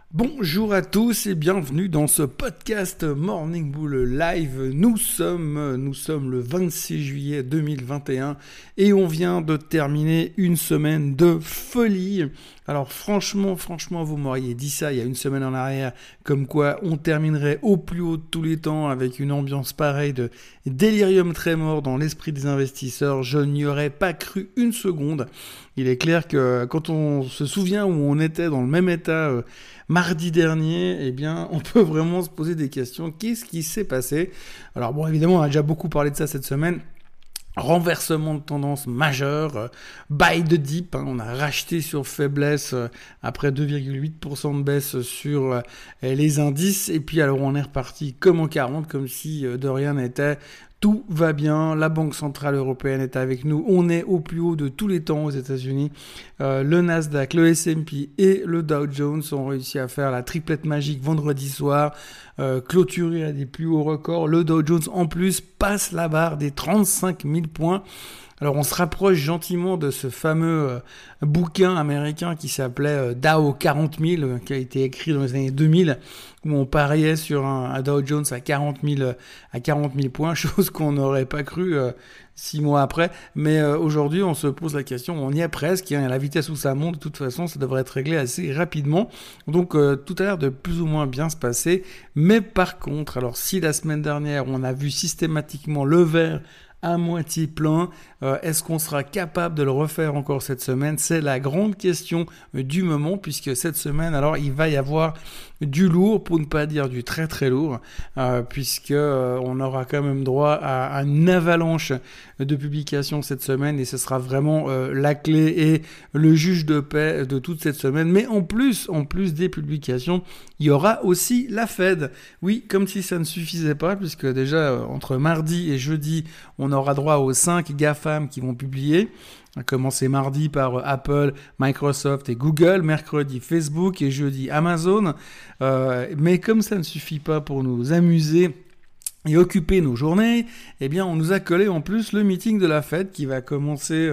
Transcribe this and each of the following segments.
Bonjour à tous et bienvenue dans ce podcast Morning Bull Live. Nous sommes le 26 juillet 2021 et on vient de terminer une semaine de folie. Alors franchement, vous m'auriez dit ça il y a une semaine en arrière, comme quoi on terminerait au plus haut de tous les temps avec une ambiance pareille de délirium trémor dans l'esprit des investisseurs. Je n'y aurais pas cru une seconde. Il est clair que quand on se souvient où on était dans le même état mardi dernier, eh bien, on peut vraiment se poser des questions. Qu'est-ce qui s'est passé ? Alors bon, évidemment, on a déjà beaucoup parlé de ça cette semaine. Renversement de tendance majeur, buy the dip, on a racheté sur faiblesse après 2,8% de baisse sur les indices, et puis alors on est reparti comme en 40, comme si de rien n'était. Tout va bien, la Banque Centrale Européenne est avec nous, on est au plus haut de tous les temps aux États-Unis. Le Nasdaq, le S&P et le Dow Jones ont réussi à faire la triplette magique vendredi soir, clôturé à des plus hauts records. Le Dow Jones en plus passe la barre des 35 000 points. Alors on se rapproche gentiment de ce fameux bouquin américain qui s'appelait Dow 40 000, qui a été écrit dans les années 2000, où on pariait sur un Dow Jones à 40 000 points, chose qu'on n'aurait pas cru 6 mois après. Mais aujourd'hui, on se pose la question, on y est presque, à la vitesse où ça monte, de toute façon, ça devrait être réglé assez rapidement. Donc tout a l'air de plus ou moins bien se passer. Mais par contre, alors si la semaine dernière, on a vu systématiquement le verre à moitié plein, est-ce qu'on sera capable de le refaire encore cette semaine ? C'est la grande question du moment, puisque cette semaine, alors il va y avoir du lourd, pour ne pas dire du très très lourd, puisque on aura quand même droit à une avalanche de publications cette semaine, et ce sera vraiment la clé et le juge de paix de toute cette semaine. Mais en plus des publications, il y aura aussi la Fed. Oui, comme si ça ne suffisait pas, puisque déjà entre mardi et jeudi, on aura droit aux 5 GAFAM qui vont publier. On a commencé mardi par Apple, Microsoft et Google, mercredi Facebook et jeudi Amazon. Mais comme ça ne suffit pas pour nous amuser et occuper nos journées, eh bien on nous a collé en plus le meeting de la Fed qui va commencer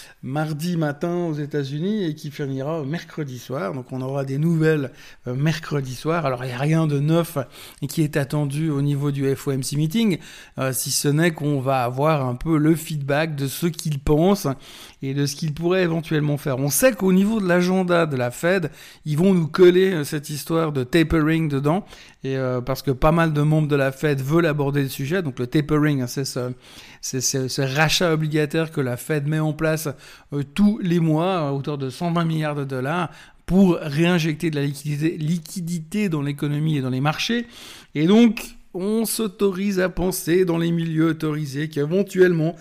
mardi matin aux États-Unis et qui finira mercredi soir. Donc on aura des nouvelles mercredi soir. Alors il n'y a rien de neuf et qui est attendu au niveau du FOMC meeting, si ce n'est qu'on va avoir un peu le feedback de ce qu'ils pensent et de ce qu'ils pourraient éventuellement faire. On sait qu'au niveau de l'agenda de la Fed, ils vont nous coller cette histoire de tapering dedans, et parce que pas mal de membres de la Fed veulent aborder le sujet. Donc le tapering, c'est ce rachat obligataire que la Fed met en place tous les mois à hauteur de 120 milliards de dollars pour réinjecter de la liquidité dans l'économie et dans les marchés. Et donc on s'autorise à penser dans les milieux autorisés qu'éventuellement,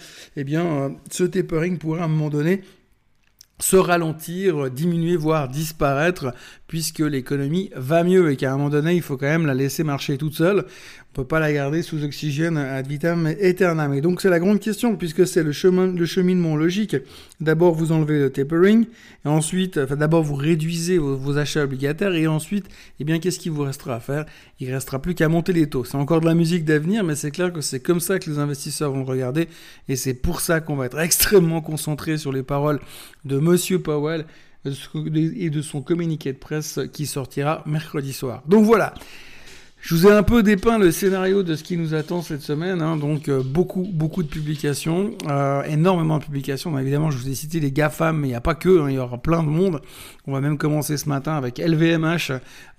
ce tapering pourrait à un moment donné se ralentir, diminuer, voire disparaître, puisque l'économie va mieux et qu'à un moment donné, il faut quand même la laisser marcher toute seule. On peut pas la garder sous oxygène ad vitam aeternam. Et donc c'est la grande question, puisque c'est le cheminement logique. D'abord, vous enlevez le tapering, et ensuite, d'abord vous réduisez vos achats obligataires, et ensuite, qu'est-ce qu'il vous restera à faire ? Il restera plus qu'à monter les taux. C'est encore de la musique d'avenir, mais c'est clair que c'est comme ça que les investisseurs vont regarder, et c'est pour ça qu'on va être extrêmement concentré sur les paroles de Monsieur Powell et de son communiqué de presse qui sortira mercredi soir. Donc voilà. Je vous ai un peu dépeint le scénario de ce qui nous attend cette semaine, donc beaucoup de publications, énormément de publications. Évidemment, je vous ai cité les GAFAM, mais il n'y a pas que, il y aura plein de monde. On va même commencer ce matin avec LVMH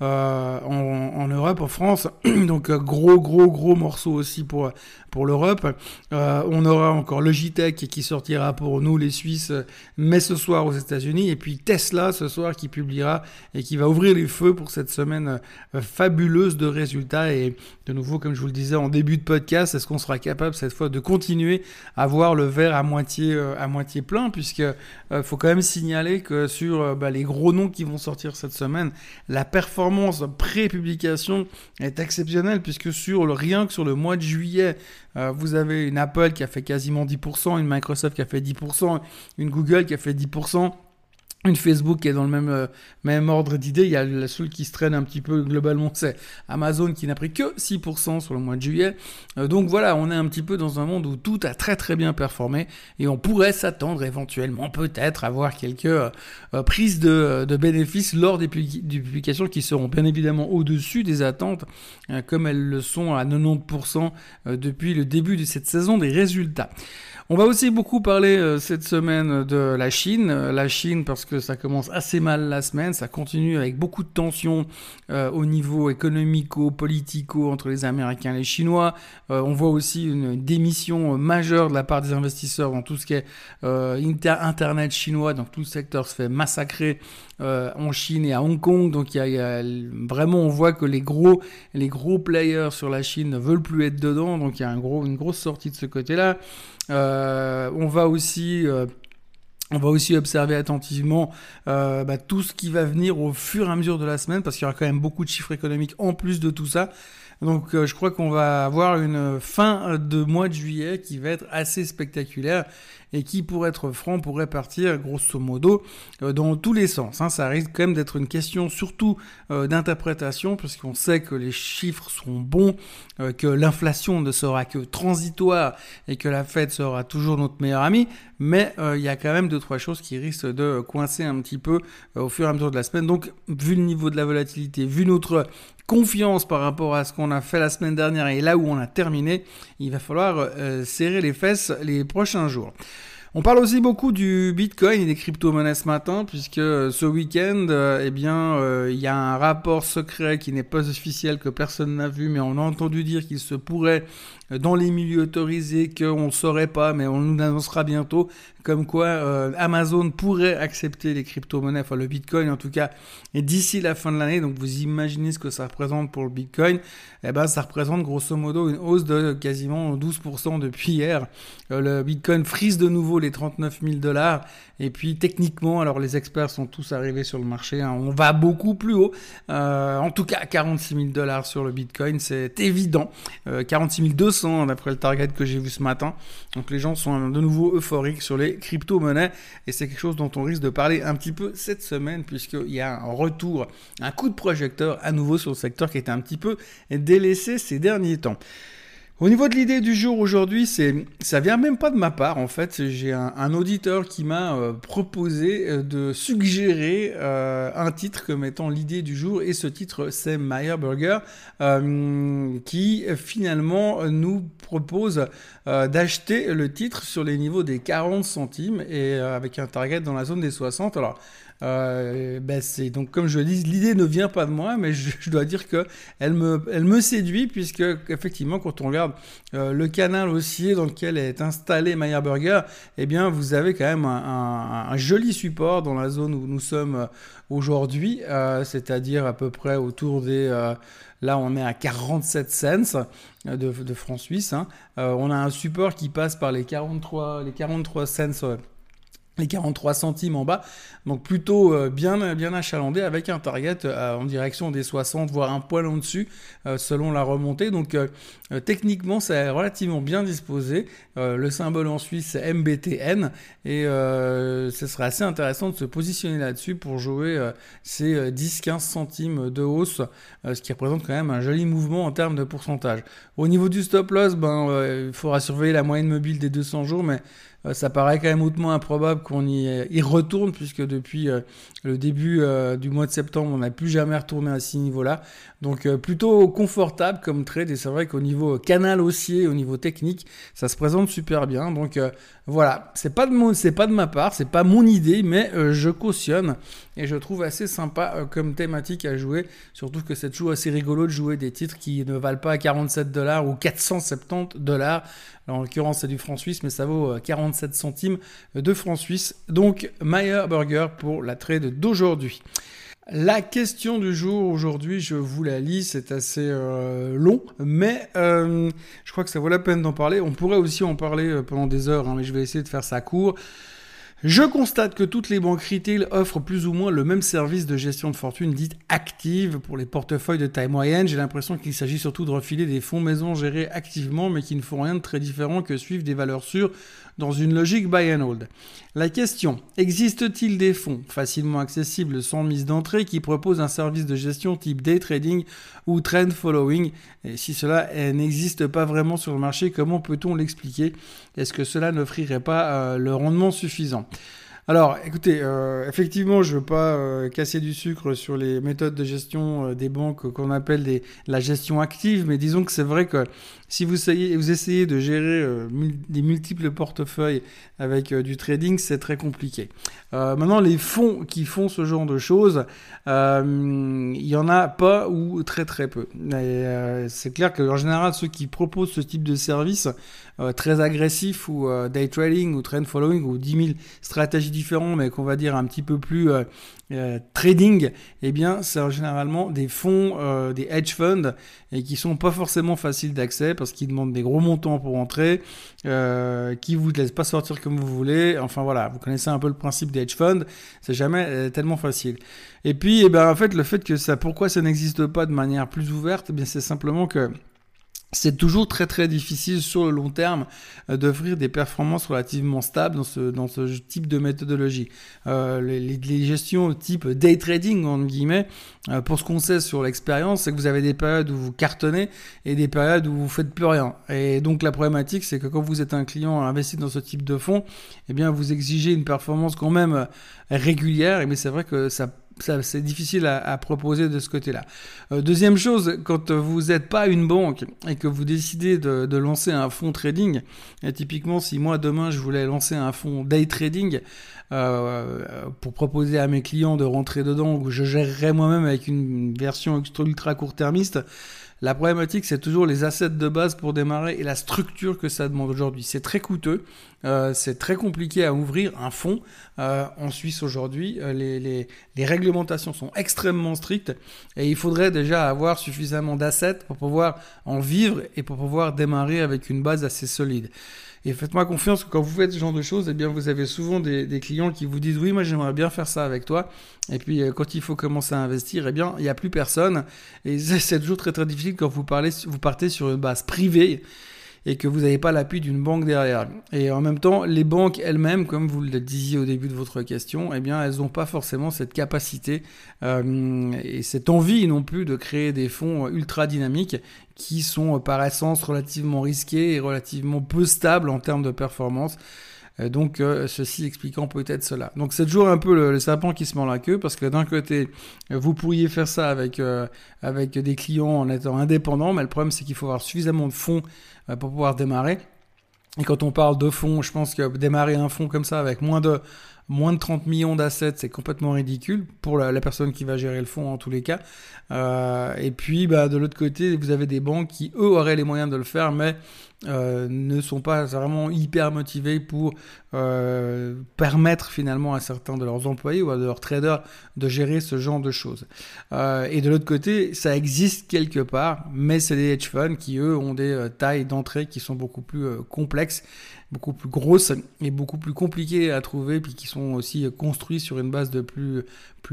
en Europe, en France, donc gros morceau aussi pour l'Europe. On aura encore Logitech qui sortira pour nous les Suisses, mais ce soir aux États-Unis, et puis Tesla ce soir qui publiera et qui va ouvrir les feux pour cette semaine fabuleuse de résultats. Et de nouveau, comme je vous le disais en début de podcast, est-ce qu'on sera capable cette fois de continuer à voir le verre à moitié plein, puisque faut quand même signaler que sur les gros noms qui vont sortir cette semaine, la performance pré-publication est exceptionnelle, puisque rien que sur le mois de juillet, vous avez une Apple qui a fait quasiment 10%, une Microsoft qui a fait 10%, une Google qui a fait 10%. Une Facebook qui est dans le même ordre d'idée. Il y a la seule qui se traîne un petit peu globalement, c'est Amazon qui n'a pris que 6% sur le mois de juillet. Donc voilà, on est un petit peu dans un monde où tout a très très bien performé et on pourrait s'attendre éventuellement peut-être à voir quelques prises de bénéfices lors des publications qui seront bien évidemment au-dessus des attentes, comme elles le sont à 90% depuis le début de cette saison des résultats. On va aussi beaucoup parler cette semaine de la Chine. La Chine parce que ça commence assez mal la semaine, ça continue avec beaucoup de tensions au niveau économico-politico entre les Américains et les Chinois. On voit aussi une démission majeure de la part des investisseurs dans tout ce qui est Internet chinois, donc tout le secteur se fait massacrer en Chine et à Hong Kong. Donc il y a vraiment, on voit que les gros players sur la Chine ne veulent plus être dedans, donc il y a une grosse sortie de ce côté-là. On va aussi observer attentivement tout ce qui va venir au fur et à mesure de la semaine, parce qu'il y aura quand même beaucoup de chiffres économiques en plus de tout ça. Donc je crois qu'on va avoir une fin de mois de juillet qui va être assez spectaculaire et qui, pour être franc, pourrait partir grosso modo dans tous les sens. Ça risque quand même d'être une question surtout d'interprétation, parce qu'on sait que les chiffres seront bons, que l'inflation ne sera que transitoire et que la Fed sera toujours notre meilleur ami, mais il y a quand même 2-3 choses qui risquent de coincer un petit peu au fur et à mesure de la semaine. Donc vu le niveau de la volatilité, vu notre confiance par rapport à ce qu'on a fait la semaine dernière et là où on a terminé, il va falloir serrer les fesses les prochains jours. On parle aussi beaucoup du Bitcoin et des crypto-monnaies ce matin, puisque ce week-end, il y a un rapport secret qui n'est pas officiel, que personne n'a vu, mais on a entendu dire qu'il se pourrait, dans les milieux autorisés, qu'on ne saurait pas, mais on nous annoncera bientôt, comme quoi Amazon pourrait accepter les crypto-monnaies, enfin le Bitcoin en tout cas, et d'ici la fin de l'année. Donc vous imaginez ce que ça représente pour le Bitcoin. Ça représente grosso modo une hausse de quasiment 12% depuis hier. Le Bitcoin frise de nouveau les 39 000 $. Et puis techniquement, alors les experts sont tous arrivés sur le marché, on va beaucoup plus haut. En tout cas, 46 000 $ sur le Bitcoin, c'est évident. 46 200 d'après le target que j'ai vu ce matin. Donc les gens sont de nouveau euphoriques sur les crypto-monnaies. Et c'est quelque chose dont on risque de parler un petit peu cette semaine, puisqu'il y a un retour, un coup de projecteur à nouveau sur le secteur qui était un petit peu délaissé ces derniers temps. Au niveau de l'idée du jour aujourd'hui, ça vient même pas de ma part en fait. J'ai un auditeur qui m'a proposé de suggérer un titre comme étant l'idée du jour, et ce titre c'est Meyer Burger qui finalement nous propose d'acheter le titre sur les niveaux des 40 centimes et avec un target dans la zone des 60. Alors c'est donc, comme je le dis, l'idée ne vient pas de moi, mais je dois dire que elle me séduit, puisque effectivement quand on regarde le canal haussier dans lequel est installé Meyer Burger, vous avez quand même un joli support dans la zone où nous sommes aujourd'hui, c'est-à-dire à peu près autour des là on est à 47 cents de francs suisses. On a un support qui passe par les 43 cents, les 43 centimes en bas, donc plutôt bien achalandé, avec un target en direction des 60, voire un poil en dessus selon la remontée. Donc techniquement c'est relativement bien disposé. Le symbole en Suisse c'est MBTN, et ce serait assez intéressant de se positionner là-dessus pour jouer ces 10-15 centimes de hausse, ce qui représente quand même un joli mouvement en termes de pourcentage. Au niveau du stop loss, il faudra surveiller la moyenne mobile des 200 jours, mais ça paraît quand même hautement improbable qu'on y retourne, puisque depuis le début du mois de septembre, on n'a plus jamais retourné à ces niveaux-là. Donc plutôt confortable comme trade, et c'est vrai qu'au niveau canal haussier, au niveau technique, ça se présente super bien. Donc voilà, c'est pas de ma part, c'est pas mon idée, mais je cautionne et je trouve assez sympa comme thématique à jouer, surtout que c'est toujours assez rigolo de jouer des titres qui ne valent pas 47 $ ou 470 $. Alors, en l'occurrence, c'est du franc suisse, mais ça vaut 47 centimes de francs suisses. Donc, Meyer Burger pour la trade d'aujourd'hui. La question du jour aujourd'hui, je vous la lis, c'est assez long, mais je crois que ça vaut la peine d'en parler. On pourrait aussi en parler pendant des heures, mais je vais essayer de faire ça court. Je constate que toutes les banques retail offrent plus ou moins le même service de gestion de fortune dite active pour les portefeuilles de taille moyenne. J'ai l'impression qu'il s'agit surtout de refiler des fonds maison gérés activement, mais qui ne font rien de très différent que suivre des valeurs sûres dans une logique buy and hold. La question, existe-t-il des fonds facilement accessibles sans mise d'entrée qui proposent un service de gestion type day trading ou trend following? Et si cela n'existe pas vraiment sur le marché, comment peut-on l'expliquer? Est-ce que cela n'offrirait pas le rendement suffisant? Alors, écoutez, effectivement, je ne veux pas casser du sucre sur les méthodes de gestion des banques qu'on appelle la gestion active, mais disons que c'est vrai que si vous essayez de gérer des multiples portefeuilles avec du trading, c'est très compliqué. Maintenant, les fonds qui font ce genre de choses, il y en a pas ou très très peu. Et, c'est clair qu'en général, ceux qui proposent ce type de service très agressif ou day trading ou trend following ou 10 000 stratégies différentes, mais qu'on va dire un petit peu plus trading, eh bien, c'est généralement des fonds, des hedge funds, et qui sont pas forcément faciles d'accès parce qu'ils demandent des gros montants pour entrer, qui vous laissent pas sortir comme vous voulez. Enfin voilà, vous connaissez un peu le principe des hedge funds, c'est jamais tellement facile. Et puis, en fait, le fait que pourquoi ça n'existe pas de manière plus ouverte, eh bien, c'est simplement que c'est toujours très très difficile sur le long terme d'offrir des performances relativement stables dans ce type de méthodologie. Les gestions type day trading, entre guillemets, pour ce qu'on sait sur l'expérience, c'est que vous avez des périodes où vous cartonnez et des périodes où vous faites plus rien. Et donc la problématique, c'est que quand vous êtes un client investi dans ce type de fonds, eh bien vous exigez une performance quand même régulière. Mais c'est vrai que ça c'est difficile à proposer de ce côté-là. Deuxième chose, quand vous n'êtes pas une banque et que vous décidez de lancer un fonds trading, et typiquement si moi demain je voulais lancer un fonds day trading pour proposer à mes clients de rentrer dedans, ou je gérerais moi-même avec une version ultra court-termiste, la problématique, c'est toujours les assets de base pour démarrer et la structure que ça demande aujourd'hui. C'est très coûteux, c'est très compliqué à ouvrir un fonds. En Suisse aujourd'hui, les réglementations sont extrêmement strictes et il faudrait déjà avoir suffisamment d'assets pour pouvoir en vivre et pour pouvoir démarrer avec une base assez solide. Et faites-moi confiance que quand vous faites ce genre de choses, eh bien, vous avez souvent des clients qui vous disent « Oui, moi, j'aimerais bien faire ça avec toi. » Et puis, quand il faut commencer à investir, eh bien, il n'y a plus personne. Et c'est toujours très, très difficile quand vous partez sur une base privée et que vous n'avez pas l'appui d'une banque derrière. Et en même temps, les banques elles-mêmes, comme vous le disiez au début de votre question, eh bien, elles n'ont pas forcément cette capacité et cette envie non plus de créer des fonds ultra dynamiques qui sont par essence relativement risqués et relativement peu stables en termes de performance. Donc, ceci expliquant peut-être cela. Donc, c'est toujours un peu le serpent qui se mord la queue parce que d'un côté, vous pourriez faire ça avec des clients en étant indépendant, mais le problème, c'est qu'il faut avoir suffisamment de fonds pour pouvoir démarrer. Et quand on parle de fonds, je pense que démarrer un fonds comme ça avec moins de 30 millions d'assets, c'est complètement ridicule pour la personne qui va gérer le fonds en tous les cas. Et puis, de l'autre côté, vous avez des banques qui, eux, auraient les moyens de le faire, mais ne sont pas vraiment hyper motivés pour permettre finalement à certains de leurs employés ou à de leurs traders de gérer ce genre de choses. Et de l'autre côté, ça existe quelque part, mais c'est des hedge funds qui, eux, ont des tailles d'entrée qui sont beaucoup plus complexes, beaucoup plus grosses et beaucoup plus compliquées à trouver, puis qui sont aussi construits sur une base de plus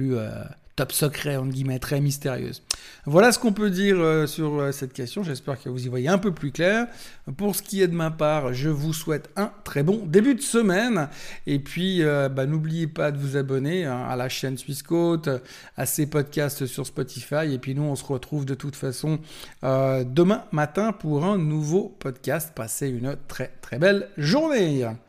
top secret, entre guillemets, très mystérieuse. Voilà ce qu'on peut dire sur cette question. J'espère que vous y voyez un peu plus clair. Pour ce qui est de ma part, je vous souhaite un très bon début de semaine. Et puis, n'oubliez pas de vous abonner à la chaîne Swissquote, à ces podcasts sur Spotify. Et puis nous, on se retrouve de toute façon demain matin pour un nouveau podcast. Passez une très très belle journée.